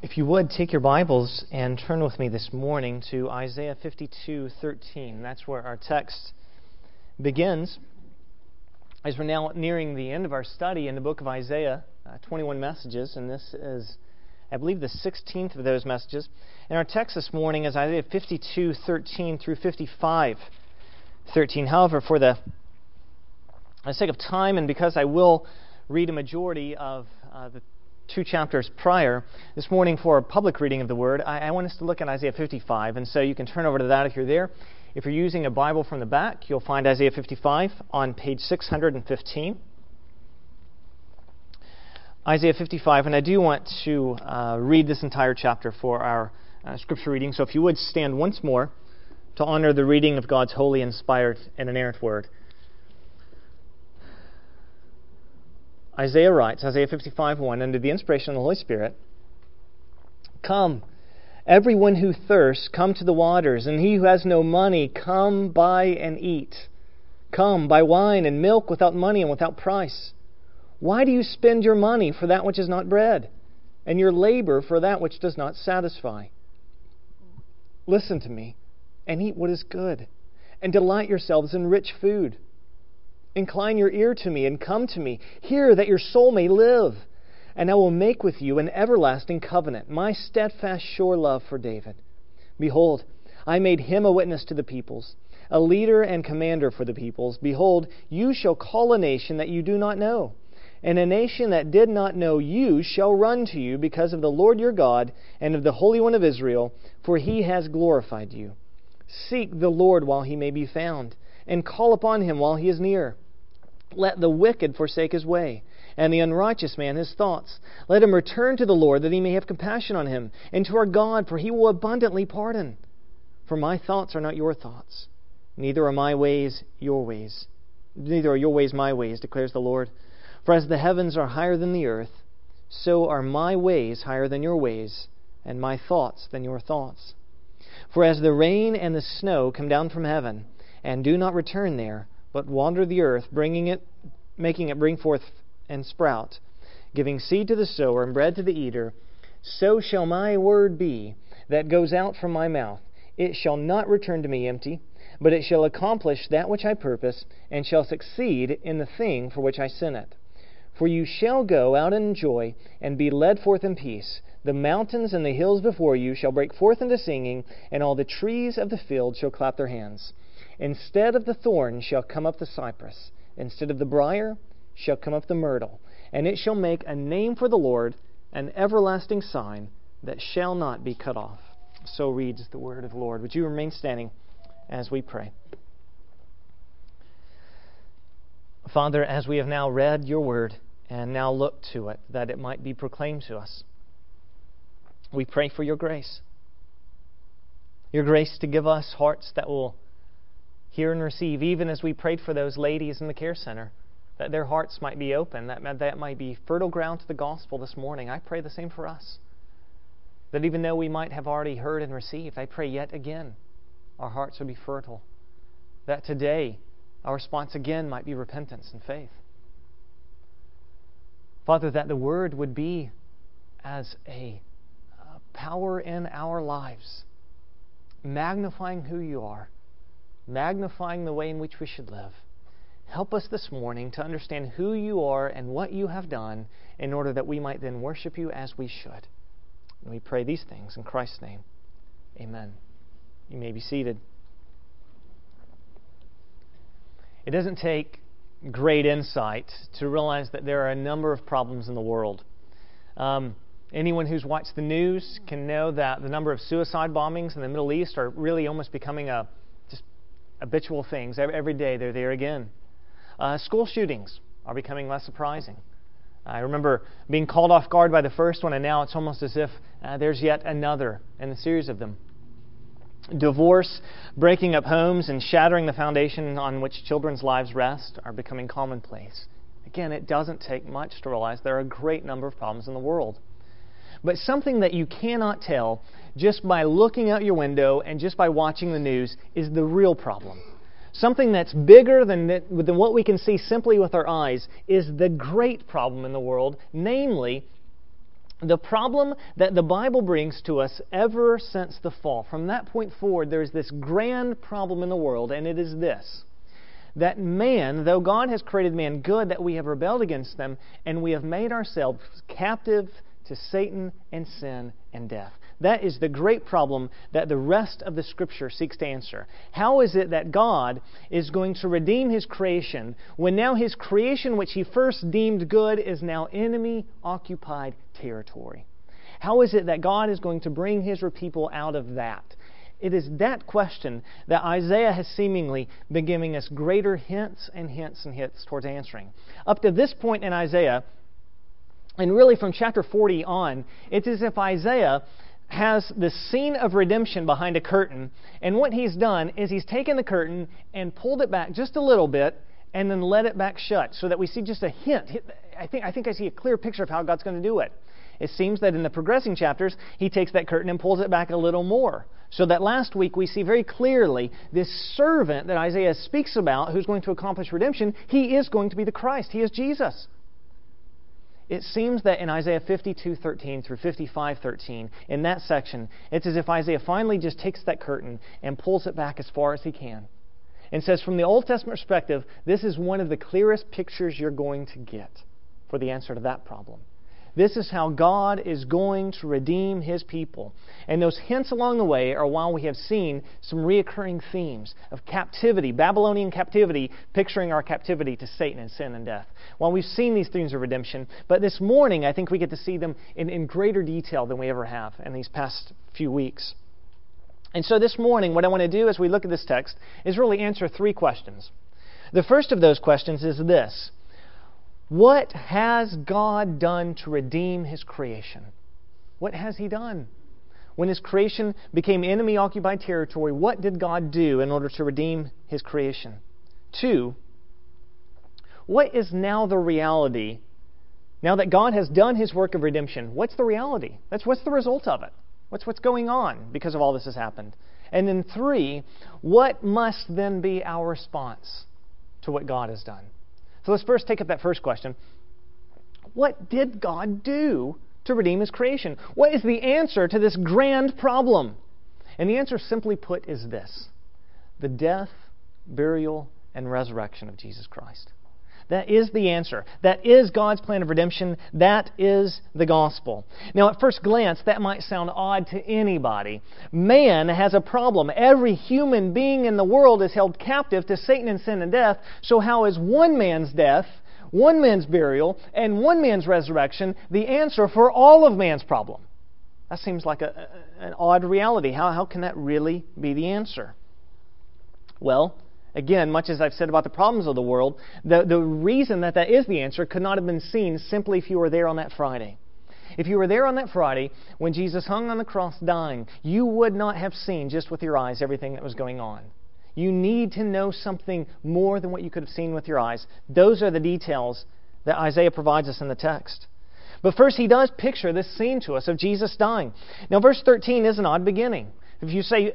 If you would, take your Bibles and turn with me this morning to Isaiah 52:13. That's where our text begins, as we're now nearing the end of our study in the book of Isaiah, 21 messages, and this is, I believe, the 16th of those messages. And our text this morning is Isaiah 52:13 through 55:13. However, for the sake of time, and because I will read a majority of the 2 chapters prior, this morning for a public reading of the Word, I want us to look at Isaiah 55, and so you can turn over to that if you're there. If you're using a Bible from the back, you'll find Isaiah 55 on page 615. Isaiah 55, and I do want to read this entire chapter for our scripture reading, so if you would stand once more to honor the reading of God's holy, inspired, and inerrant Word. Isaiah writes, Isaiah 55:1, under the inspiration of the Holy Spirit, "Come, everyone who thirsts, come to the waters, and he who has no money, come buy and eat. Come, buy wine and milk without money and without price. Why do you spend your money for that which is not bread, and your labor for that which does not satisfy? Listen to me, and eat what is good, and delight yourselves in rich food. Incline your ear to me and come to me. Hear that your soul may live. And I will make with you an everlasting covenant, my steadfast, sure love for David. Behold, I made him a witness to the peoples, a leader and commander for the peoples. Behold, you shall call a nation that you do not know, and a nation that did not know you shall run to you because of the Lord your God and of the Holy One of Israel, for he has glorified you. Seek the Lord while he may be found, and call upon him while he is near. Let the wicked forsake his way, and the unrighteous man his thoughts. Let him return to the Lord, that he may have compassion on him, and to our God, for he will abundantly pardon. For my thoughts are not your thoughts, neither are my ways your ways. Neither are your ways my ways, declares the Lord. For as the heavens are higher than the earth, so are my ways higher than your ways, and my thoughts than your thoughts. For as the rain and the snow come down from heaven, and do not return there, but wander the earth, making it bring forth and sprout, giving seed to the sower and bread to the eater, so shall my word be that goes out from my mouth. It shall not return to me empty, but it shall accomplish that which I purpose, and shall succeed in the thing for which I sent it. For you shall go out in joy, and be led forth in peace. The mountains and the hills before you shall break forth into singing, and all the trees of the field shall clap their hands. Instead of the thorn shall come up the cypress, instead of the briar shall come up the myrtle, and it shall make a name for the Lord, an everlasting sign that shall not be cut off." So reads the word of the Lord. Would you remain standing as we pray? Father, as we have now read your word and now look to it, that it might be proclaimed to us, we pray for your grace. Your grace to give us hearts that will hear and receive, even as we prayed for those ladies in the care center, that their hearts might be open, that might be fertile ground to the gospel this morning. I pray the same for us. That even though we might have already heard and received, I pray yet again our hearts would be fertile. That today our response again might be repentance and faith. Father, that the Word would be as a power in our lives, magnifying who you are, magnifying the way in which we should live. Help us this morning to understand who you are and what you have done in order that we might then worship you as we should. And we pray these things in Christ's name. Amen. You may be seated. It doesn't take great insight to realize that there are a number of problems in the world. Anyone who's watched the news can know that the number of suicide bombings in the Middle East are really almost becoming just habitual things. Every day they're there again. School shootings are becoming less surprising. I remember being called off guard by the first one, and now it's almost as if there's yet another in the series of them. Divorce, breaking up homes, and shattering the foundation on which children's lives rest are becoming commonplace. Again, it doesn't take much to realize there are a great number of problems in the world. But something that you cannot tell just by looking out your window and just by watching the news is the real problem. Something that's bigger than what we can see simply with our eyes is the great problem in the world, namely the problem that the Bible brings to us ever since the fall, from that point forward, there's this grand problem in the world, and it is this: that man, though God has created man good, that we have rebelled against them, and we have made ourselves captive to Satan and sin and death. That is the great problem that the rest of the Scripture seeks to answer. How is it that God is going to redeem His creation when now His creation, which He first deemed good, is now enemy-occupied territory? How is it that God is going to bring His people out of that? It is that question that Isaiah has seemingly been giving us greater hints and hints and hints towards answering. Up to this point in Isaiah, and really from chapter 40 on, it's as if Isaiah has the scene of redemption behind a curtain, and what he's done is he's taken the curtain and pulled it back just a little bit and then let it back shut so that we see just a hint. I think I see a clear picture of how God's going to do it. It seems that in the progressing chapters, He takes that curtain and pulls it back a little more. So that last week we see very clearly this servant that Isaiah speaks about who's going to accomplish redemption, he is going to be the Christ. He is Jesus. It seems that in Isaiah 52:13 through 55:13, in that section, it's as if Isaiah finally just takes that curtain and pulls it back as far as he can. And says, from the Old Testament perspective, this is one of the clearest pictures you're going to get for the answer to that problem. This is how God is going to redeem His people. And those hints along the way are while we have seen some reoccurring themes of captivity, Babylonian captivity, picturing our captivity to Satan and sin and death. While we've seen these themes of redemption, but this morning I think we get to see them in greater detail than we ever have in these past few weeks. And so this morning, what I want to do as we look at this text is really answer three questions. The first of those questions is this: what has God done to redeem His creation? What has He done? When His creation became enemy-occupied territory, what did God do in order to redeem His creation? 2, what is now the reality? Now that God has done His work of redemption, what's the reality? What's the result of it? What's going on because of all this has happened? And then 3, what must then be our response to what God has done? So let's first take up that first question. What did God do to redeem His creation? What is the answer to this grand problem? And the answer, simply put, is this: the death, burial, and resurrection of Jesus Christ. That is the answer. That is God's plan of redemption. That is the gospel. Now, at first glance, that might sound odd to anybody. Man has a problem. Every human being in the world is held captive to Satan and sin and death. So how is one man's death, one man's burial, and one man's resurrection the answer for all of man's problem? That seems like an odd reality. How can that really be the answer? Well, again, much as I've said about the problems of the world, the reason that is the answer could not have been seen simply if you were there on that Friday. If you were there on that Friday when Jesus hung on the cross dying, you would not have seen just with your eyes everything that was going on. You need to know something more than what you could have seen with your eyes. Those are the details that Isaiah provides us in the text. But first, he does picture this scene to us of Jesus dying. Now, verse 13 is an odd beginning. If you say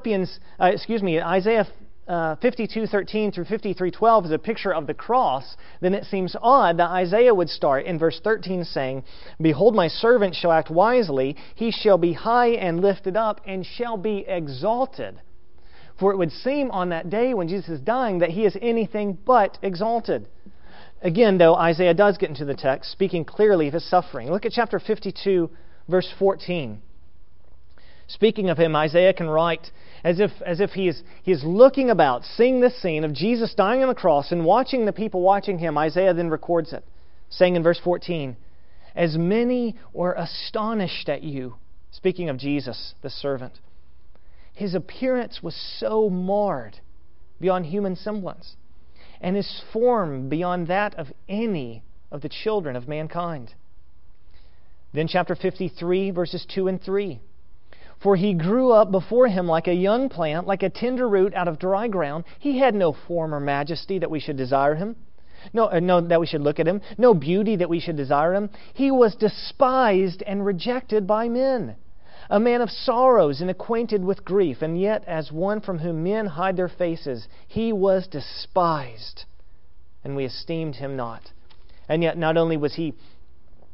Isaiah 52:13 through 53:12 is a picture of the cross, then it seems odd that Isaiah would start in verse 13 saying, "Behold, my servant shall act wisely, he shall be high and lifted up, and shall be exalted." For it would seem on that day when Jesus is dying that He is anything but exalted. Again, though, Isaiah does get into the text, speaking clearly of His suffering. Look at chapter 52, verse 14. Speaking of Him, Isaiah can write as if he is looking about, seeing this scene of Jesus dying on the cross and watching the people watching Him. Isaiah then records it, saying in verse 14, "As many were astonished at you," speaking of Jesus, the servant, "His appearance was so marred beyond human semblance, and His form beyond that of any of the children of mankind." Then chapter 53, verses 2 and 3. "For He grew up before Him like a young plant, like a tender root out of dry ground. He had no form or majesty that we should desire Him. No, that we should look at Him. No beauty that we should desire Him. He was despised and rejected by men. A man of sorrows and acquainted with grief. And yet, as one from whom men hide their faces, He was despised, and we esteemed Him not." And yet, not only was He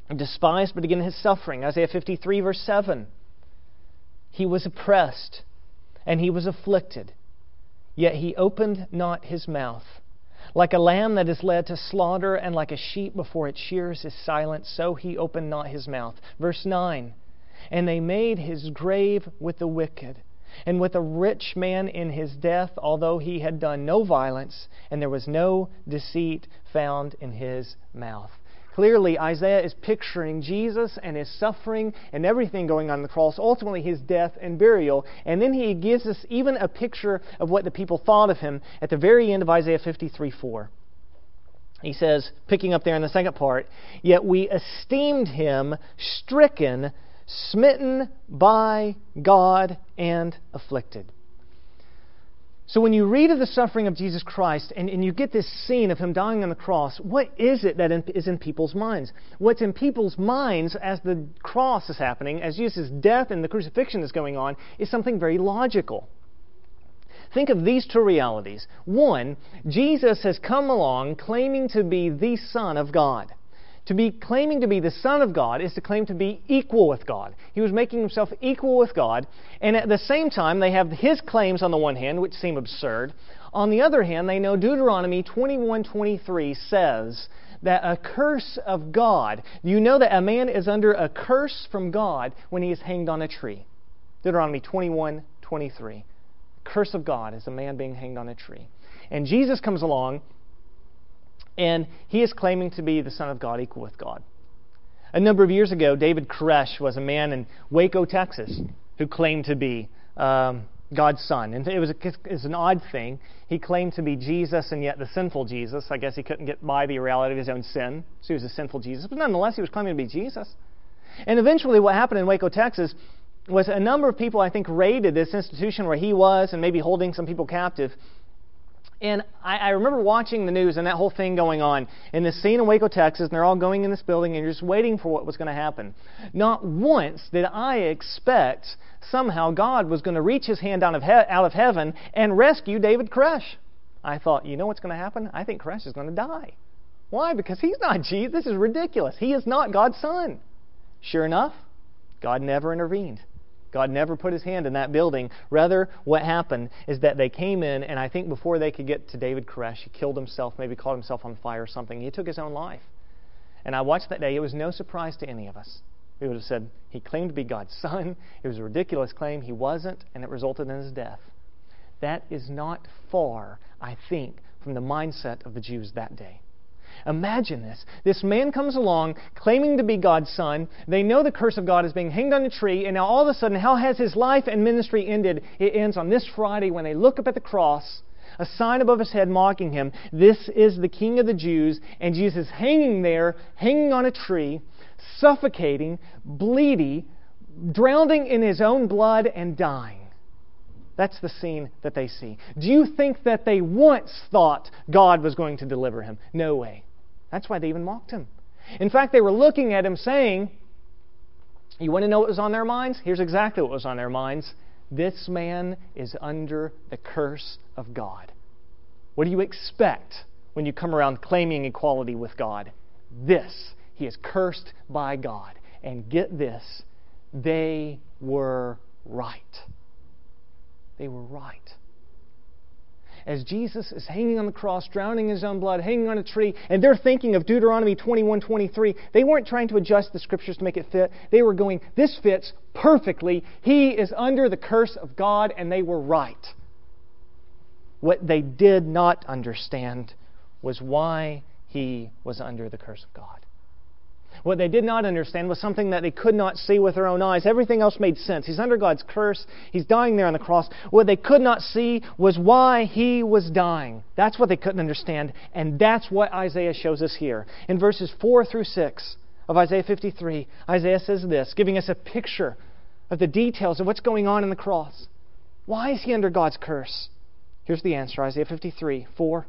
despised, but again his suffering. Isaiah 53, verse 7. He was oppressed, and he was afflicted, yet he opened not his mouth. Like a lamb that is led to slaughter, and like a sheep before its shearers is silent, so he opened not his mouth. Verse 9. And they made his grave with the wicked, and with a rich man in his death, although he had done no violence, and there was no deceit found in his mouth. Clearly, Isaiah is picturing Jesus and his suffering and everything going on the cross, ultimately his death and burial. And then he gives us even a picture of what the people thought of him at the very end of Isaiah 53:4. He says, picking up there in the second part, "Yet we esteemed him stricken, smitten by God, and afflicted." So when you read of the suffering of Jesus Christ and you get this scene of him dying on the cross, what is it that is in people's minds? What's in people's minds as the cross is happening, as Jesus' death and the crucifixion is going on, is something very logical. Think of these two realities. One, Jesus has come along claiming to be the Son of God. To be claiming to be the Son of God is to claim to be equal with God. He was making himself equal with God, and at the same time they have his claims on the one hand, which seem absurd. On the other hand, they know Deuteronomy 21:23 says that a curse of God, you know that a man is under a curse from God when he is hanged on a tree. Deuteronomy 21:23. Curse of God is a man being hanged on a tree. And Jesus comes along, and he is claiming to be the Son of God, equal with God. A number of years ago, David Koresh was a man in Waco, Texas, who claimed to be God's Son. And it was an odd thing. He claimed to be Jesus, and yet the sinful Jesus. I guess he couldn't get by the reality of his own sin, so he was a sinful Jesus. But nonetheless, he was claiming to be Jesus. And eventually what happened in Waco, Texas, was a number of people, I think, raided this institution where he was and maybe holding some people captive. And I remember watching the news and that whole thing going on in this scene in Waco, Texas, and they're all going in this building and you're just waiting for what was going to happen. Not once did I expect somehow God was going to reach his hand out of heaven and rescue David Koresh. I thought, you know what's going to happen? I think Koresh is going to die. Why? Because he's not Jesus. This is ridiculous. He is not God's Son. Sure enough, God never intervened. God never put his hand in that building. Rather, what happened is that they came in, and I think before they could get to David Koresh, he killed himself, maybe caught himself on fire or something. He took his own life. And I watched that day. It was no surprise to any of us. We would have said, he claimed to be God's Son. It was a ridiculous claim. He wasn't, and it resulted in his death. That is not far, I think, from the mindset of the Jews that day. Imagine this. This man comes along claiming to be God's Son. They know the curse of God is being hanged on a tree. And now all of a sudden, how has his life and ministry ended? It ends on this Friday when they look up at the cross, a sign above his head mocking him. This is the King of the Jews. And Jesus is hanging there, hanging on a tree, suffocating, bleeding, drowning in his own blood and dying. That's the scene that they see. Do you think that they once thought God was going to deliver him? No way. That's why they even mocked him. In fact, they were looking at him saying, you want to know what was on their minds? Here's exactly what was on their minds. This man is under the curse of God. What do you expect when you come around claiming equality with God? This. He is cursed by God. And get this, they were right. They were right. As Jesus is hanging on the cross, drowning in his own blood, hanging on a tree, and they're thinking of Deuteronomy 21:23, they weren't trying to adjust the Scriptures to make it fit. They were going, this fits perfectly. He is under the curse of God, and they were right. What they did not understand was why he was under the curse of God. What they did not understand was something that they could not see with their own eyes. Everything else made sense. He's under God's curse. He's dying there on the cross. What they could not see was why he was dying. That's what they couldn't understand. And that's what Isaiah shows us here. In verses 4 through 6 of Isaiah 53, Isaiah says this, giving us a picture of the details of what's going on in the cross. Why is he under God's curse? Here's the answer, Isaiah 53:4.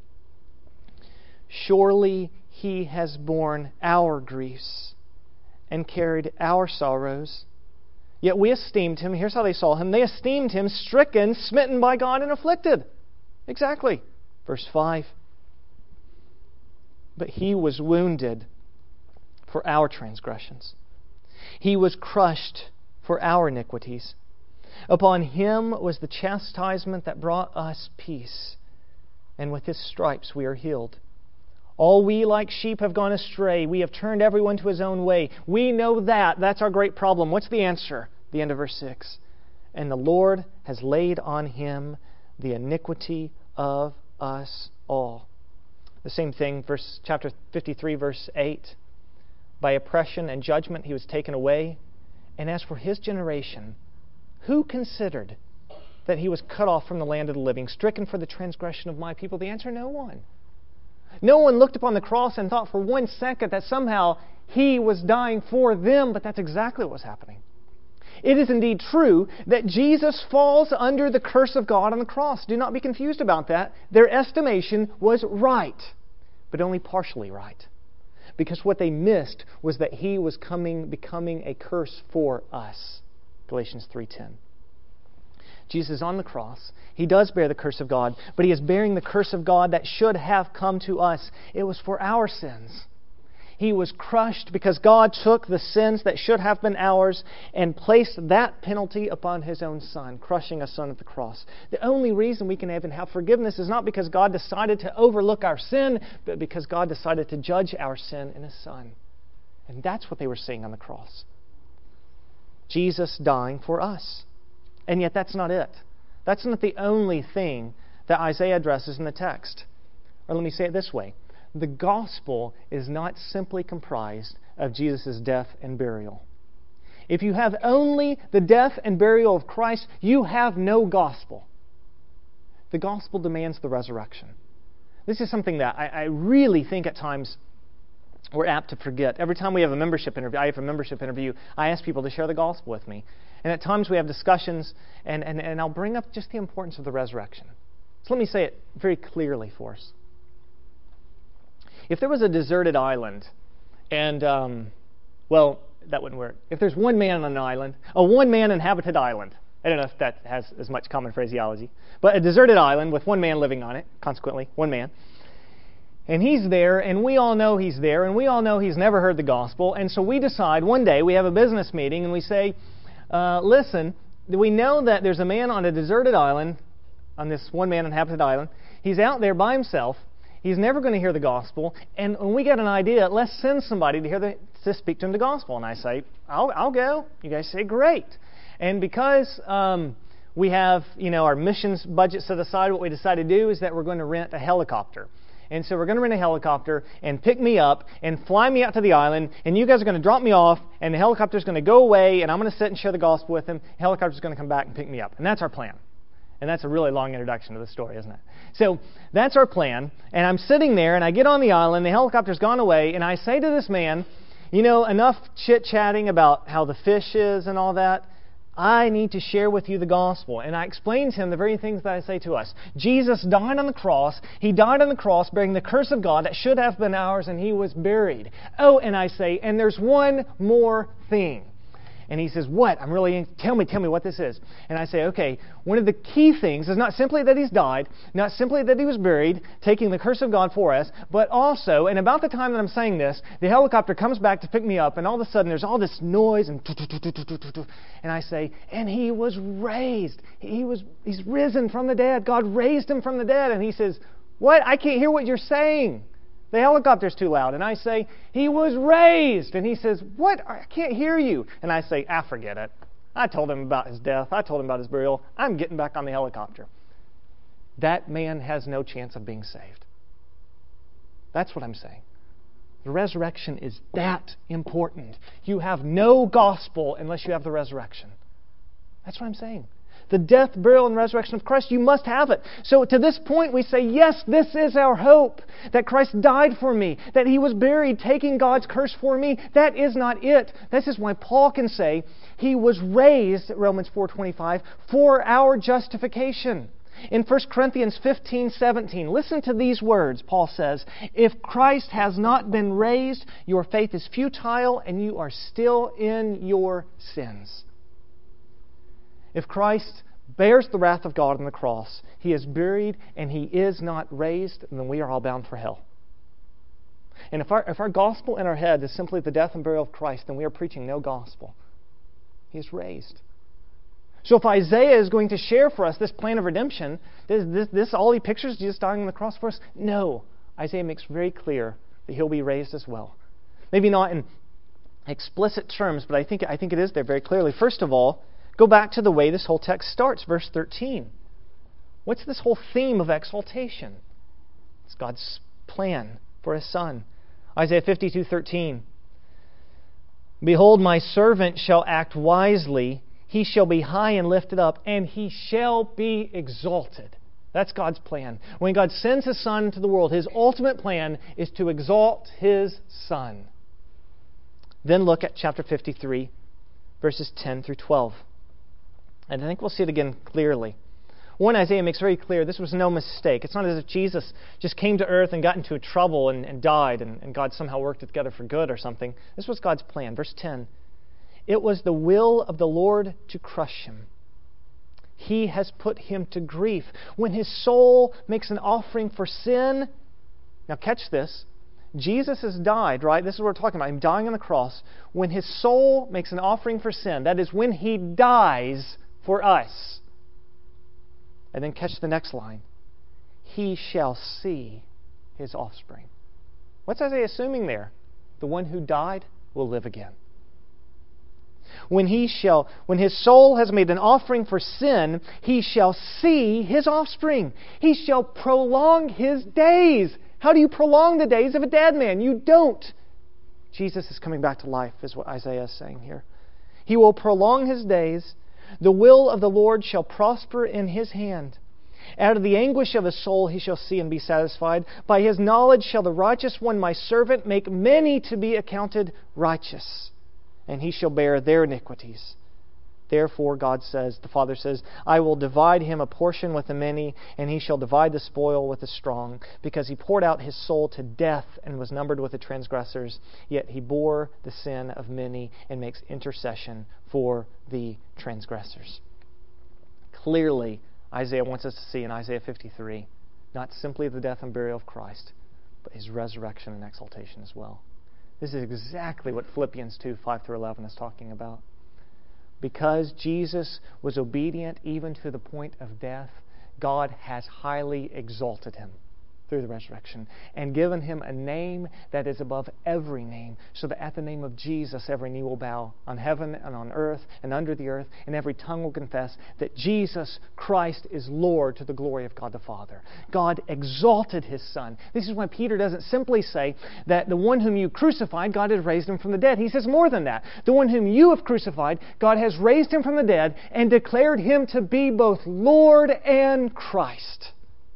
Surely he has borne our griefs and carried our sorrows. Yet we esteemed him. Here's how they saw him. They esteemed him stricken, smitten by God, and afflicted. Exactly. Verse 5. But he was wounded for our transgressions. He was crushed for our iniquities. Upon Him was the chastisement that brought us peace, and with His stripes we are healed. All we like sheep have gone astray. We have turned everyone to his own way. We know that. That's our great problem. What's the answer? The end of verse 6. And the Lord has laid on Him the iniquity of us all. The same thing, chapter 53, verse 8. By oppression and judgment He was taken away. And as for His generation, who considered that He was cut off from the land of the living, stricken for the transgression of my people? The answer, no one. No one looked upon the cross and thought for 1 second that somehow He was dying for them, but that's exactly what was happening. It is indeed true that Jesus falls under the curse of God on the cross. Do not be confused about that. Their estimation was right, but only partially right. Because what they missed was that He was becoming a curse for us. Galatians 3:10. Jesus is on the cross. He does bear the curse of God, but He is bearing the curse of God that should have come to us. It was for our sins. He was crushed because God took the sins that should have been ours and placed that penalty upon His own Son, crushing us on the cross. The only reason we can even have forgiveness is not because God decided to overlook our sin, but because God decided to judge our sin in His Son. And that's what they were seeing on the cross. Jesus dying for us. And yet that's not it. That's not the only thing that Isaiah addresses in the text. Or let me say it this way. The gospel is not simply comprised of Jesus' death and burial. If you have only the death and burial of Christ, you have no gospel. The gospel demands the resurrection. This is something that I really think at times we're apt to forget. Every time we have a membership interview, I ask people to share the gospel with me. And at times we have discussions, and I'll bring up just the importance of the resurrection. So let me say it very clearly for us. If there was a deserted island, and, that wouldn't work. If there's one man on an island, a one-man inhabited island, I don't know if that has as much common phraseology, but a deserted island with one man living on it, consequently, one man. And he's there, and we all know he's there, and we all know he's never heard the gospel, and so we decide one day, we have a business meeting, and we say, listen, we know that there's a man on a deserted island, on this one-man inhabited island. He's out there by himself. He's never going to hear the gospel. And when we get an idea, let's send somebody to speak to him the gospel. And I say, I'll go. You guys say, great. And because we have our missions budget set aside, what we decided to do is that we're going to rent a helicopter. And so we're going to rent a helicopter and pick me up and fly me out to the island. And you guys are going to drop me off. And the helicopter's going to go away. And I'm going to sit and share the gospel with him. The helicopter's going to come back and pick me up. And that's our plan. And that's a really long introduction to the story, isn't it? So that's our plan. And I'm sitting there, and I get on the island. The helicopter's gone away. And I say to this man, enough chit-chatting about how the fish is and all that. I need to share with you the gospel. And I explain to him the very things that I say to us. Jesus died on the cross. He died on the cross bearing the curse of God that should have been ours, and He was buried. Oh, and I say, and there's one more thing. And he says, what? Tell me what this is. And I say, okay, one of the key things is not simply that He's died, not simply that He was buried, taking the curse of God for us, but also, and about the time that I'm saying this, the helicopter comes back to pick me up, and all of a sudden there's all this noise, and I say, and He was raised. He's risen from the dead. God raised Him from the dead. And he says, what? I can't hear what you're saying. The helicopter's too loud. And I say, He was raised. And he says, what? I can't hear you. And I say, forget it. I told him about His death. I told him about His burial. I'm getting back on the helicopter. That man has no chance of being saved. That's what I'm saying. The resurrection is that important. You have no gospel unless you have the resurrection. That's what I'm saying. The death, burial, and resurrection of Christ, you must have it. So to this point we say, yes, this is our hope. That Christ died for me. That He was buried, taking God's curse for me. That is not it. This is why Paul can say He was raised, Romans 4:25, for our justification. In 1 Corinthians 15:17, listen to these words. Paul says, if Christ has not been raised, your faith is futile and you are still in your sins. If Christ bears the wrath of God on the cross, He is buried, and He is not raised, then we are all bound for hell. And if our gospel in our head is simply the death and burial of Christ, then we are preaching no gospel. He is raised. So if Isaiah is going to share for us this plan of redemption, this all he pictures Jesus dying on the cross for us? No. Isaiah makes very clear that He'll be raised as well. Maybe not in explicit terms, but I think it is there very clearly. First of all, go back to the way this whole text starts, verse 13. What's this whole theme of exaltation? It's God's plan for His Son. Isaiah 52:13. Behold, my servant shall act wisely. He shall be high and lifted up, and He shall be exalted. That's God's plan. When God sends His Son into the world, His ultimate plan is to exalt His Son. Then look at chapter 53, verses 10 through 12. And I think we'll see it again clearly. One, Isaiah makes very clear this was no mistake. It's not as if Jesus just came to earth and got into trouble and died, and God somehow worked it together for good or something. This was God's plan. Verse 10. It was the will of the Lord to crush Him. He has put Him to grief. When His soul makes an offering for sin, now catch this, Jesus has died, right? This is what we're talking about, Him dying on the cross. When His soul makes an offering for sin, that is when He dies for us. And then catch the next line. He shall see His offspring. What's Isaiah assuming there? The one who died will live again. When His soul has made an offering for sin, He shall see His offspring. He shall prolong His days. How do you prolong the days of a dead man? You don't. Jesus is coming back to life, is what Isaiah is saying here. He will prolong His days. The will of the Lord shall prosper in His hand. Out of the anguish of His soul He shall see and be satisfied. By His knowledge shall the righteous one, my servant, make many to be accounted righteous, and He shall bear their iniquities. Therefore, God says, the Father says, I will divide him a portion with the many, and he shall divide the spoil with the strong, because he poured out his soul to death and was numbered with the transgressors. Yet he bore the sin of many and makes intercession for the transgressors. Clearly, Isaiah wants us to see in Isaiah 53, not simply the death and burial of Christ, but His resurrection and exaltation as well. This is exactly what Philippians 2, 5-11 is talking about. Because Jesus was obedient even to the point of death, God has highly exalted Him through the resurrection and given Him a name that is above every name, so that at the name of Jesus every knee will bow on heaven and on earth and under the earth, and every tongue will confess that Jesus Christ is Lord, to the glory of God the Father. God exalted His Son. This is why Peter doesn't simply say that the one whom you crucified, God has raised Him from the dead. He says more than that. The one whom you have crucified, God has raised Him from the dead and declared Him to be both Lord and Christ.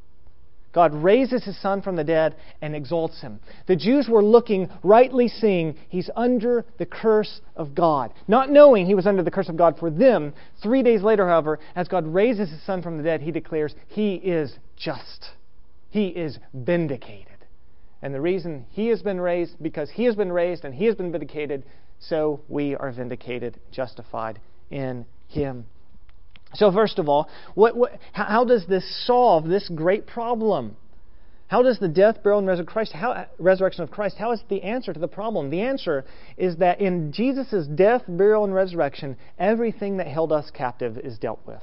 God raises His Son from the dead and exalts Him. The Jews were looking, rightly seeing, He's under the curse of God. Not knowing He was under the curse of God for them. 3 days later, however, as God raises His Son from the dead, He declares He is just. He is vindicated. And the reason He has been raised, because He has been raised and He has been vindicated, so we are vindicated, justified in Him. So first of all, how does this solve this great problem? How does the death, burial, and resurrection of Christ, how is the answer to the problem? The answer is that in Jesus' death, burial, and resurrection, everything that held us captive is dealt with.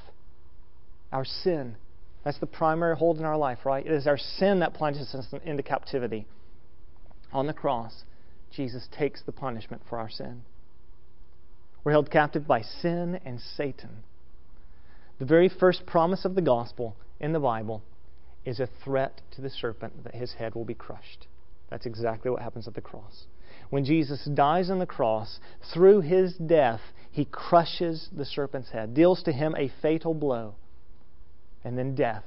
Our sin. That's the primary hold in our life, right? It is our sin that plunges us into captivity. On the cross, Jesus takes the punishment for our sin. We're held captive by sin and Satan. The very first promise of the gospel in the Bible is a threat to the serpent that his head will be crushed. That's exactly what happens at the cross. When Jesus dies on the cross, through His death, He crushes the serpent's head, deals to him a fatal blow, and then death.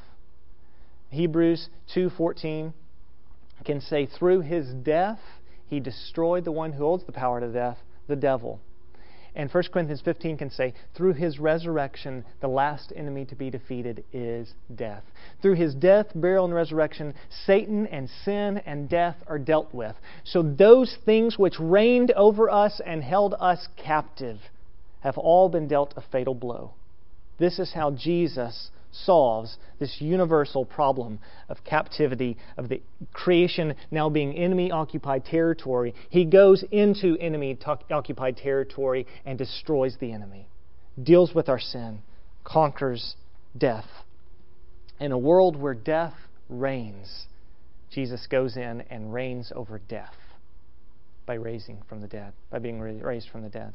Hebrews 2:14 can say, through His death, He destroyed the one who holds the power to death, the devil. And 1 Corinthians 15 can say, through His resurrection, the last enemy to be defeated is death. Through His death, burial, and resurrection, Satan and sin and death are dealt with. So those things which reigned over us and held us captive have all been dealt a fatal blow. This is how Jesus solves this universal problem of captivity, of the creation now being enemy-occupied territory. He goes into enemy-occupied territory and destroys the enemy, deals with our sin, conquers death. In a world where death reigns, Jesus goes in and reigns over death by raising from the dead, by being raised from the dead.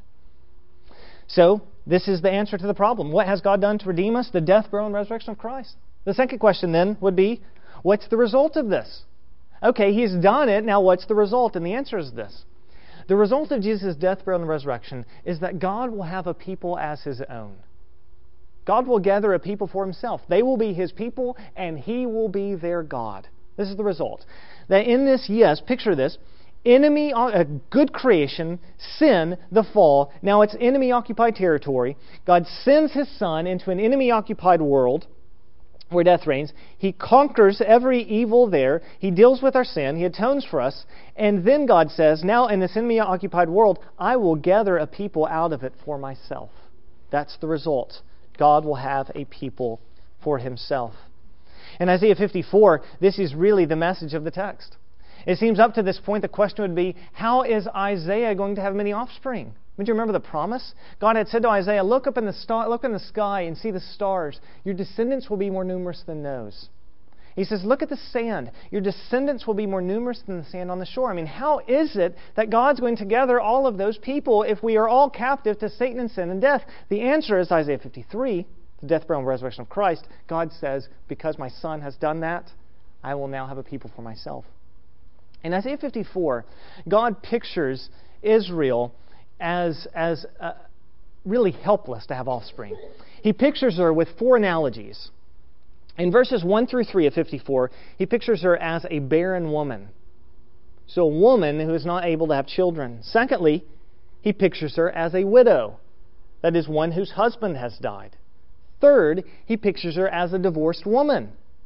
So, this is the answer to the problem. What has God done to redeem us? The death, burial, and resurrection of Christ. The second question then would be, what's the result of this? Okay, He's done it, now what's the result? And the answer is this. The result of Jesus' death, burial, and resurrection is that God will have a people as His own. God will gather a people for Himself. They will be His people, and He will be their God. This is the result. That in this, yes, picture this, enemy, a good creation, sin, the fall, now it's enemy-occupied territory. God sends His Son into an enemy-occupied world where death reigns. He conquers every evil there. He deals with our sin. He atones for us. And then God says, now in this enemy-occupied world, I will gather a people out of it for myself. That's the result. God will have a people for Himself. In Isaiah 54, this is really the message of the text. It seems up to this point the question would be, how is Isaiah going to have many offspring? Would you remember the promise? God had said to Isaiah, look in the sky and see the stars. Your descendants will be more numerous than those. He says, look at the sand. Your descendants will be more numerous than the sand on the shore. I mean, how is it that God's going to gather all of those people if we are all captive to Satan and sin and death? The answer is Isaiah 53, the death, burial, and resurrection of Christ. God says, because my Son has done that, I will now have a people for myself. In Isaiah 54, God pictures Israel as really helpless to have offspring. He pictures her with four analogies. In verses 1 through 3 of 54, He pictures her as a barren woman. So a woman who is not able to have children. Secondly, He pictures her as a widow. That is, one whose husband has died. Third, He pictures her as a divorced woman.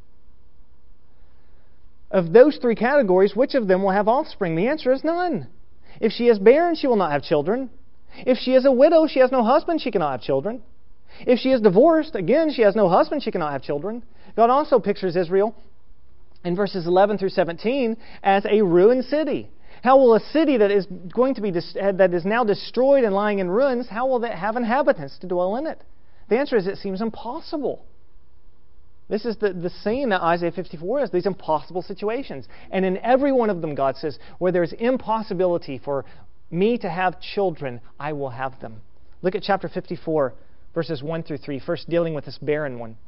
Of those three categories, which of them will have offspring? The answer is none. If she is barren, she will not have children. If she is a widow, she has no husband, she cannot have children. If she is divorced, again, she has no husband, she cannot have children. God also pictures Israel in verses 11 through 17 as a ruined city. How will a city that is that is now destroyed and lying in ruins, how will that have inhabitants to dwell in it? The answer is it seems impossible. This is the scene that Isaiah 54 is, these impossible situations. And in every one of them, God says, where there is impossibility for me to have children, I will have them. Look at chapter 54, verses 1 through 3, first dealing with this barren one.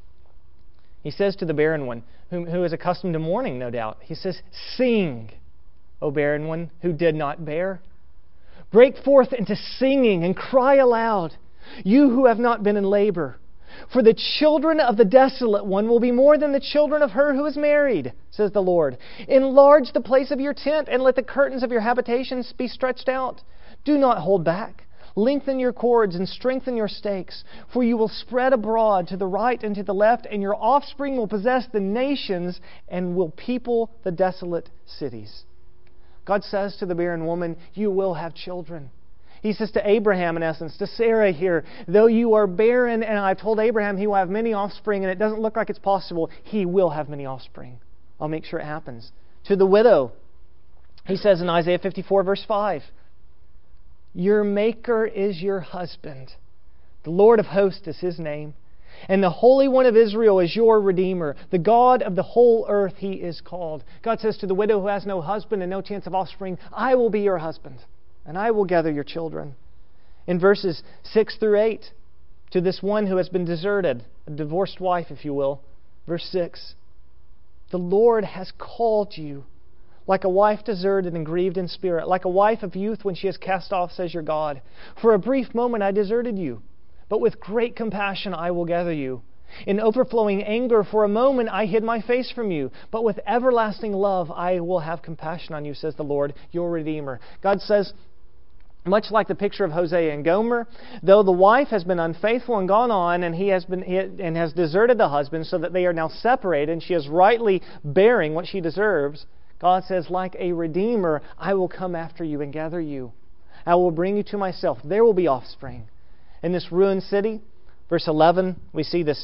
He says to the barren one, who is accustomed to mourning, no doubt, He says, sing, O barren one who did not bear. Break forth into singing and cry aloud, you who have not been in labor. For the children of the desolate one will be more than the children of her who is married, says the Lord. Enlarge the place of your tent, and let the curtains of your habitations be stretched out. Do not hold back. Lengthen your cords and strengthen your stakes, for you will spread abroad to the right and to the left, and your offspring will possess the nations and will people the desolate cities. God says to the barren woman, you will have children. He says to Abraham, in essence, to Sarah here, though you are barren, and I've told Abraham he will have many offspring, and it doesn't look like it's possible, he will have many offspring. I'll make sure it happens. To the widow, He says in Isaiah 54, verse 5, your Maker is your husband. The Lord of hosts is His name. And the Holy One of Israel is your Redeemer. The God of the whole earth He is called. God says to the widow who has no husband and no chance of offspring, I will be your husband, and I will gather your children. In verses 6 through 8, to this one who has been deserted, a divorced wife, if you will, verse 6, the Lord has called you like a wife deserted and grieved in spirit, like a wife of youth when she is cast off, says your God. For a brief moment I deserted you, but with great compassion I will gather you. In overflowing anger for a moment I hid my face from you, but with everlasting love I will have compassion on you, says the Lord, your Redeemer. God says, much like the picture of Hosea and Gomer, though the wife has been unfaithful and gone on, and has deserted the husband, so that they are now separated, and she is rightly bearing what she deserves, God says, like a Redeemer, I will come after you and gather you. I will bring you to myself. There will be offspring. In this ruined city, verse 11, we see this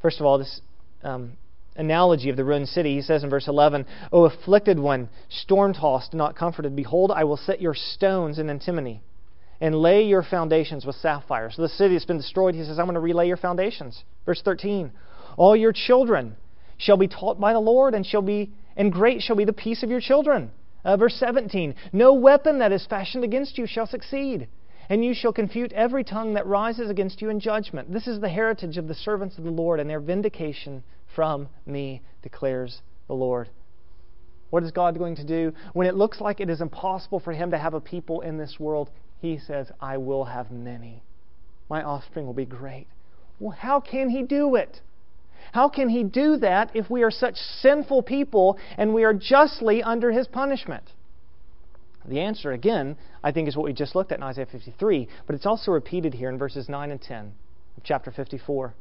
First of all, this analogy of the ruined city. He says in verse 11, O afflicted one, storm-tossed, not comforted, behold, I will set your stones in antimony and lay your foundations with sapphire. So the city has been destroyed. He says, I'm going to relay your foundations. Verse 13, all your children shall be taught by the Lord, and great shall be the peace of your children. Verse 17, no weapon that is fashioned against you shall succeed, and you shall confute every tongue that rises against you in judgment. This is the heritage of the servants of the Lord, and their vindication from me, declares the Lord. What is God going to do? When it looks like it is impossible for Him to have a people in this world, He says, I will have many. My offspring will be great. Well, how can He do it? How can He do that if we are such sinful people and we are justly under His punishment? The answer, again, I think is what we just looked at in Isaiah 53, but it's also repeated here in verses 9 and 10 of chapter 54.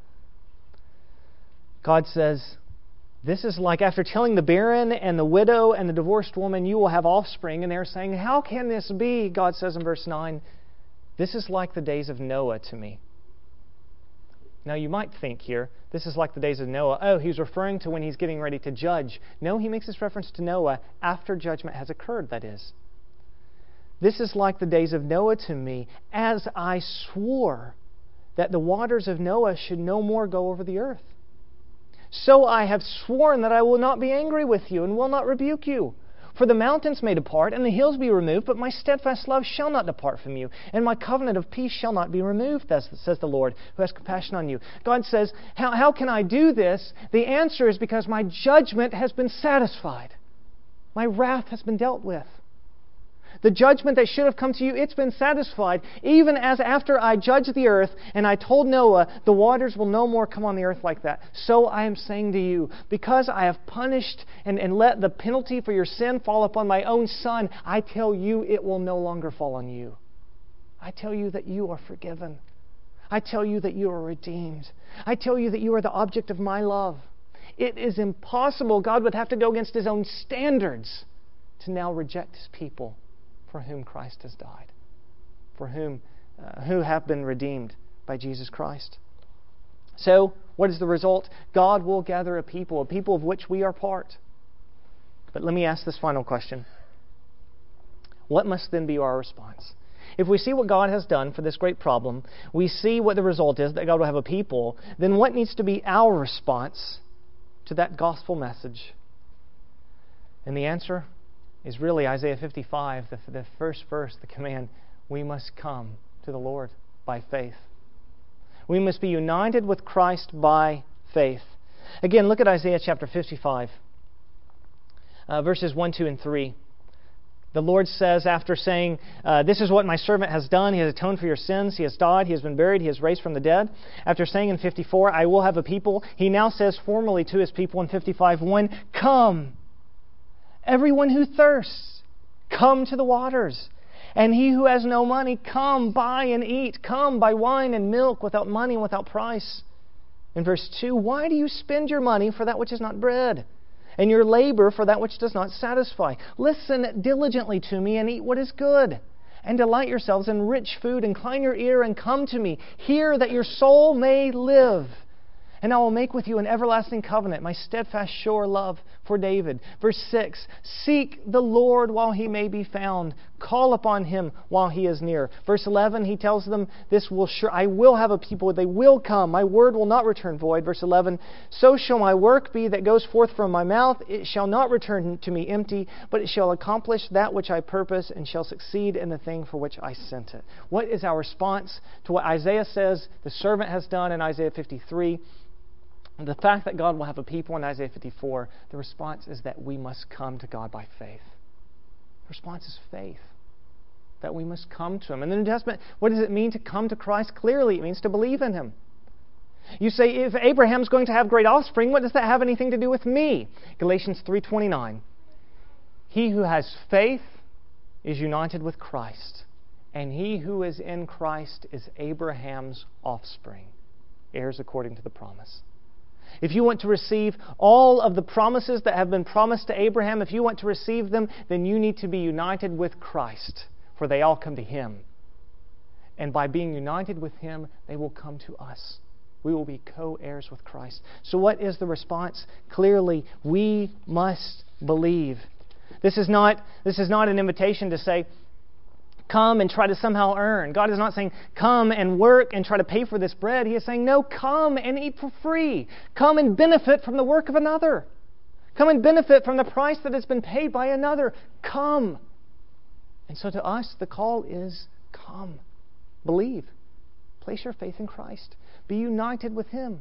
God says, this is like after telling the barren and the widow and the divorced woman, you will have offspring. And they're saying, how can this be? God says in verse 9, this is like the days of Noah to me. Now you might think here, this is like the days of Noah. Oh, he's referring to when he's getting ready to judge. No, he makes this reference to Noah after judgment has occurred, that is. This is like the days of Noah to me, as I swore that the waters of Noah should no more go over the earth. So I have sworn that I will not be angry with you and will not rebuke you. For the mountains may depart and the hills be removed, but my steadfast love shall not depart from you, and my covenant of peace shall not be removed, says the Lord, who has compassion on you. God says, how can I do this? The answer is because my judgment has been satisfied. My wrath has been dealt with. The judgment that should have come to you, it's been satisfied. Even as after I judged the earth and I told Noah, the waters will no more come on the earth like that. So I am saying to you, because I have punished and let the penalty for your sin fall upon my own Son, I tell you it will no longer fall on you. I tell you that you are forgiven. I tell you that you are redeemed. I tell you that you are the object of my love. It is impossible. God would have to go against His own standards to now reject His people, for whom Christ has died, for who have been redeemed by Jesus Christ. So, what is the result? God will gather a people of which we are part. But let me ask this final question. What must then be our response? If we see what God has done for this great problem, we see what the result is, that God will have a people, then what needs to be our response to that gospel message? And the answer is really Isaiah 55, the first verse, the command, we must come to the Lord by faith. We must be united with Christ by faith. Again, look at Isaiah chapter 55, verses 1, 2, and 3. The Lord says, after saying, this is what my servant has done. He has atoned for your sins. He has died. He has been buried. He has raised from the dead. After saying in 54, I will have a people, He now says formally to His people in 55:1, come, everyone who thirsts, come to the waters. And he who has no money, come, buy and eat. Come, buy wine and milk without money and without price. In verse 2, why do you spend your money for that which is not bread, and your labor for that which does not satisfy? Listen diligently to me and eat what is good, and delight yourselves in rich food. Incline your ear and come to me. Hear that your soul may live. And I will make with you an everlasting covenant, my steadfast, sure love for David. Verse 6, seek the Lord while He may be found. Call upon Him while He is near. Verse 11, He tells them, I will have a people, they will come. My word will not return void. Verse 11, so shall my work be that goes forth from my mouth. It shall not return to me empty, but it shall accomplish that which I purpose and shall succeed in the thing for which I sent it. What is our response to what Isaiah says the servant has done in Isaiah 53? The fact that God will have a people in Isaiah 54, the response is that we must come to God by faith. The response is faith. That we must come to Him. In the New Testament, what does it mean to come to Christ? Clearly, it means to believe in Him. You say, if Abraham's going to have great offspring, what does that have anything to do with me? Galatians 3:29. He who has faith is united with Christ, and he who is in Christ is Abraham's offspring, heirs according to the promise. If you want to receive all of the promises that have been promised to Abraham, if you want to receive them, then you need to be united with Christ, for they all come to Him. And by being united with Him, they will come to us. We will be co-heirs with Christ. So what is the response? Clearly, we must believe. This is not an invitation to say, come and try to somehow earn. God is not saying, come and work and try to pay for this bread. He is saying, no, come and eat for free. Come and benefit from the work of another. Come and benefit from the price that has been paid by another. Come. And so to us, the call is, come. Believe. Place your faith in Christ. Be united with Him.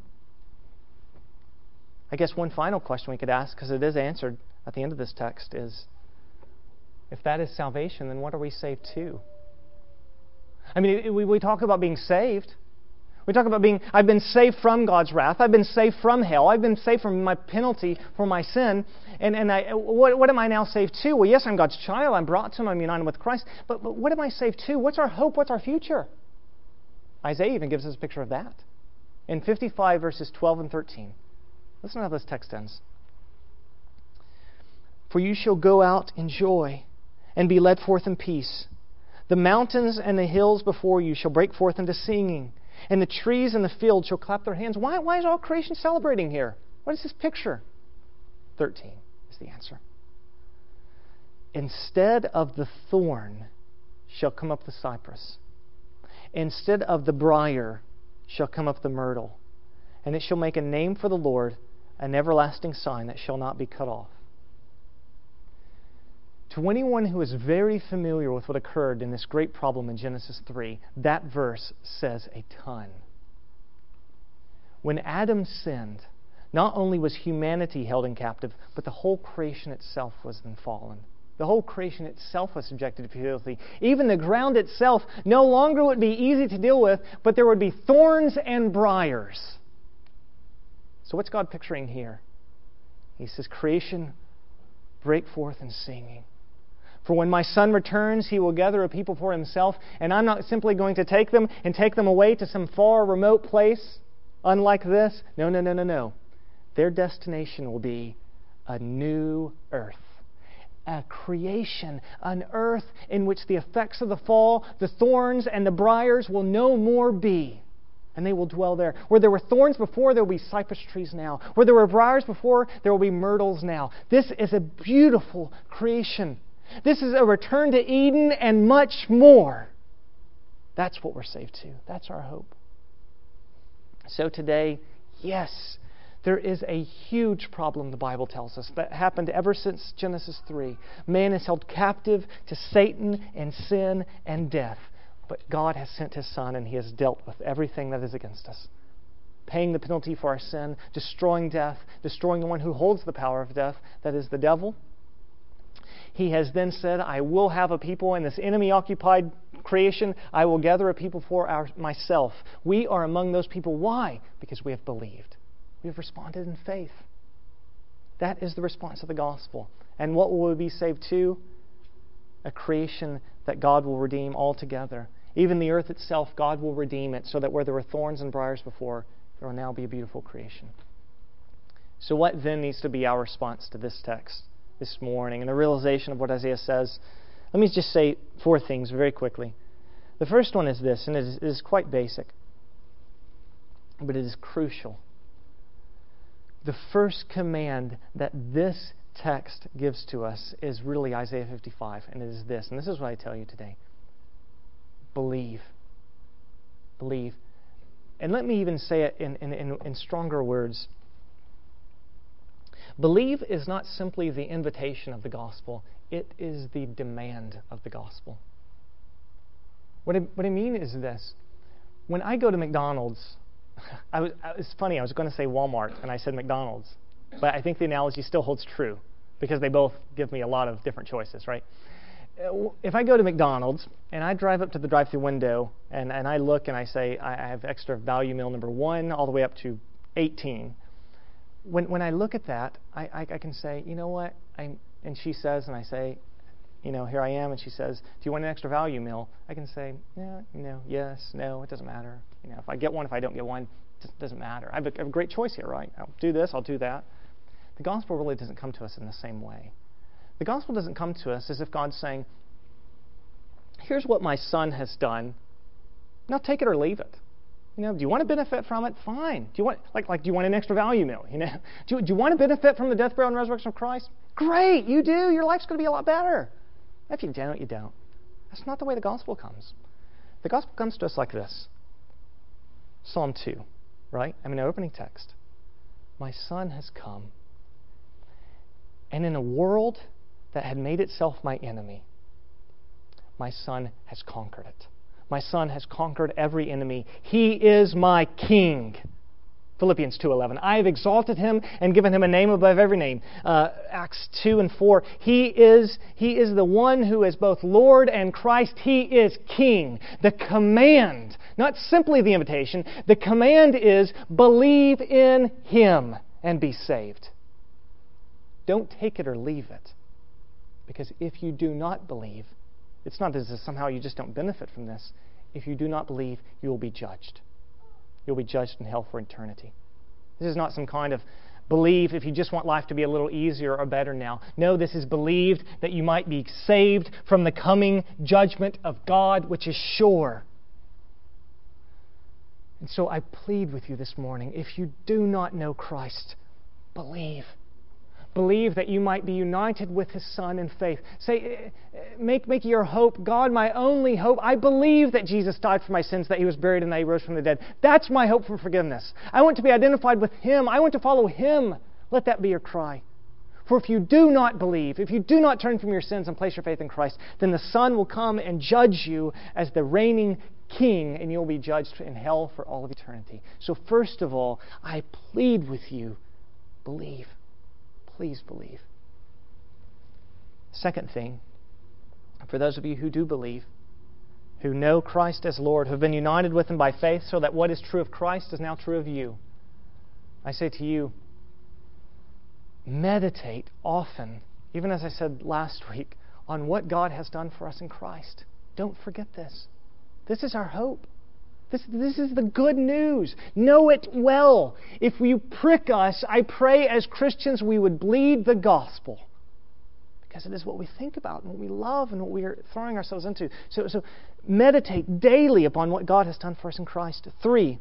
I guess one final question we could ask, because it is answered at the end of this text, is, if that is salvation, then what are we saved to? I mean, we talk about being saved. We talk about I've been saved from God's wrath. I've been saved from hell. I've been saved from my penalty for my sin. What am I now saved to? Well, yes, I'm God's child. I'm brought to Him. I'm united with Christ. But what am I saved to? What's our hope? What's our future? Isaiah even gives us a picture of that. In 55 verses 12 and 13. Listen to how this text ends. For you shall go out in joy and be led forth in peace. The mountains and the hills before you shall break forth into singing, and the trees in the field shall clap their hands. Why is all creation celebrating here? What is this picture? 13 is the answer. Instead of the thorn shall come up the cypress. Instead of the briar shall come up the myrtle. And it shall make a name for the Lord, an everlasting sign that shall not be cut off. To anyone who is very familiar with what occurred in this great problem in Genesis 3, that verse says a ton. When Adam sinned, not only was humanity held in captive, but the whole creation itself was then fallen. The whole creation itself was subjected to futility. Even the ground itself no longer would be easy to deal with, but there would be thorns and briars. So what's God picturing here? He says, creation, break forth in singing. For when my Son returns, He will gather a people for Himself, and I'm not simply going to take them away to some far remote place, unlike this. No. Their destination will be a new earth. A creation, an earth in which the effects of the fall, the thorns and the briars will no more be. And they will dwell there. Where there were thorns before, there will be cypress trees now. Where there were briars before, there will be myrtles now. This is a beautiful creation. This is a return to Eden and much more. That's what we're saved to. That's our hope. So today, yes, there is a huge problem, the Bible tells us, that happened ever since Genesis 3. Man is held captive to Satan and sin and death. But God has sent His Son, and He has dealt with everything that is against us, paying the penalty for our sin, destroying death, destroying the one who holds the power of death, that is the devil. He has then said, I will have a people in this enemy-occupied creation. I will gather a people for myself. We are among those people. Why? Because we have believed. We have responded in faith. That is the response of the gospel. And what will we be saved to? A creation that God will redeem altogether. Even the earth itself, God will redeem it so that where there were thorns and briars before, there will now be a beautiful creation. So what then needs to be our response to this text this morning and the realization of what Isaiah says? Let me just say 4 things very quickly. The first one is this, and it is quite basic, but it is crucial. The first command that this text gives to us is really Isaiah 55, and it is this, and this is what I tell you today. Believe. Believe. And let me even say it in stronger words. Believe is not simply the invitation of the gospel, it is the demand of the gospel. What I mean is this. When I go to McDonald's, it's funny, I was going to say Walmart, and I said McDonald's. But I think the analogy still holds true, because they both give me a lot of different choices, right? If I go to McDonald's, and I drive up to the drive-thru window, and I look and I say, I have extra value meal number 1 all the way up to 18. When I look at that, I can say, you know what? And she says, and I say, here I am, and she says, do you want an extra value meal? I can say, yeah, yes, no, it doesn't matter. If I get one, if I don't get one, it doesn't matter. I have a great choice here, right? I'll do this, I'll do that. The gospel really doesn't come to us in the same way. The gospel doesn't come to us as if God's saying, here's what my Son has done. Now take it or leave it. Do you want to benefit from it? Fine. Do you want do you want an extra value meal? Do you want to benefit from the death, burial, and resurrection of Christ? Great, you do. Your life's going to be a lot better. If you don't, you don't. That's not the way the gospel comes. The gospel comes to us like this. Psalm 2, right? Our opening text. My Son has come, and in a world that had made itself my enemy, my Son has conquered it. My Son has conquered every enemy. He is my King. Philippians 2:11. I have exalted Him and given Him a name above every name. Acts 2 and 4. He is the one who is both Lord and Christ. He is King. The command, not simply the invitation, the command is believe in Him and be saved. Don't take it or leave it. Because if you do not believe, it's not as if somehow you just don't benefit from this. If you do not believe, you will be judged. You'll be judged in hell for eternity. This is not some kind of believe if you just want life to be a little easier or better now. No, this is believed that you might be saved from the coming judgment of God, which is sure. And so I plead with you this morning, if you do not know Christ, believe. Believe that you might be united with His Son in faith. Say, make your hope, God, my only hope. I believe that Jesus died for my sins, that He was buried, and that He rose from the dead. That's my hope for forgiveness. I want to be identified with Him. I want to follow Him. Let that be your cry. For if you do not believe, if you do not turn from your sins and place your faith in Christ, then the Son will come and judge you as the reigning King, and you'll be judged in hell for all of eternity. So first of all, I plead with you, believe. Please believe. Second thing, for those of you who do believe, who know Christ as Lord, who have been united with Him by faith, so that what is true of Christ is now true of you, I say to you, meditate often, even as I said last week, on what God has done for us in Christ. Don't forget this. This is our hope. This is the good news. Know it well. If you prick us, I pray as Christians we would bleed the gospel. Because it is what we think about and what we love and what we are throwing ourselves into. So meditate daily upon what God has done for us in Christ. 3,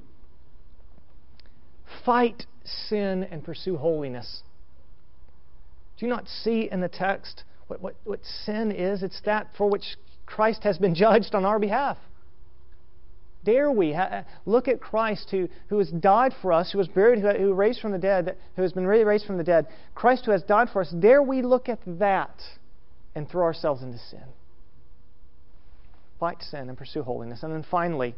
fight sin and pursue holiness. Do you not see in the text what sin is? It's that for which Christ has been judged on our behalf. Dare we look at Christ who has died for us, who was buried, who raised from the dead, who has been raised from the dead. Christ who has died for us. Dare we look at that and throw ourselves into sin? Fight sin and pursue holiness. And then finally,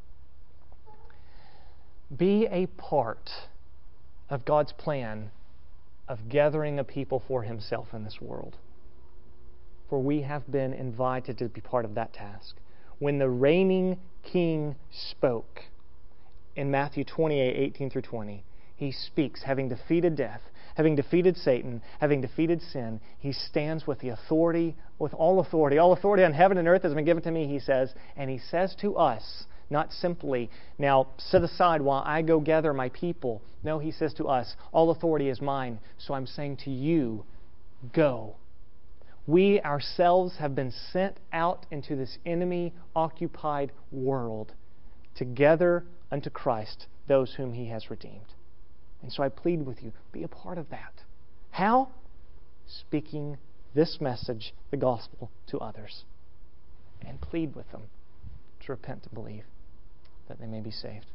be a part of God's plan of gathering a people for Himself in this world. For we have been invited to be part of that task. When the reigning King spoke in Matthew 28:18-20, He speaks, having defeated death, having defeated Satan, having defeated sin. He stands with the authority, with all authority. All authority on heaven and earth has been given to me, He says. And He says to us, not simply, now sit aside while I go gather my people. No, He says to us, all authority is mine. So I'm saying to you, go. We ourselves have been sent out into this enemy-occupied world to gather unto Christ those whom He has redeemed. And so I plead with you, be a part of that. How? Speaking this message, the gospel, to others. And plead with them to repent and believe that they may be saved.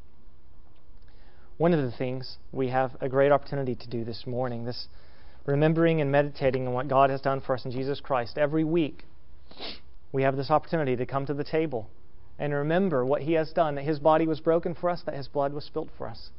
One of the things we have a great opportunity to do this morning, this remembering and meditating on what God has done for us in Jesus Christ. Every week, we have this opportunity to come to the table and remember what He has done, that His body was broken for us, that His blood was spilt for us.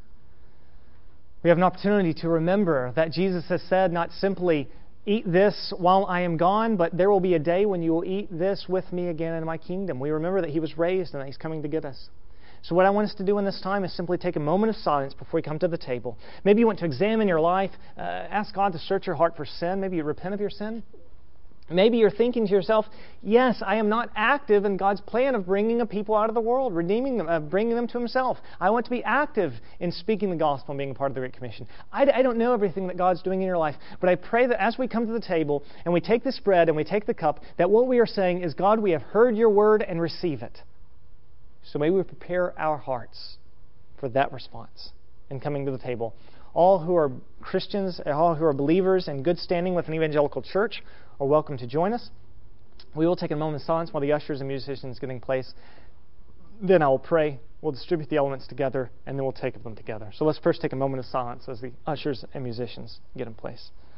We have an opportunity to remember that Jesus has said not simply, eat this while I am gone, but there will be a day when you will eat this with me again in my kingdom. We remember that He was raised and that He's coming to get us. So what I want us to do in this time is simply take a moment of silence before we come to the table. Maybe you want to examine your life, ask God to search your heart for sin. Maybe you repent of your sin. Maybe you're thinking to yourself, yes, I am not active in God's plan of bringing a people out of the world, redeeming them, bringing them to Himself. I want to be active in speaking the gospel and being a part of the Great Commission. I don't know everything that God's doing in your life, but I pray that as we come to the table and we take this bread and we take the cup, that what we are saying is, God, we have heard Your word and receive it. So may we prepare our hearts for that response in coming to the table. All who are Christians, all who are believers in good standing with an evangelical church are welcome to join us. We will take a moment of silence while the ushers and musicians get in place. Then I will pray. We'll distribute the elements together, and then we'll take them together. So let's first take a moment of silence as the ushers and musicians get in place.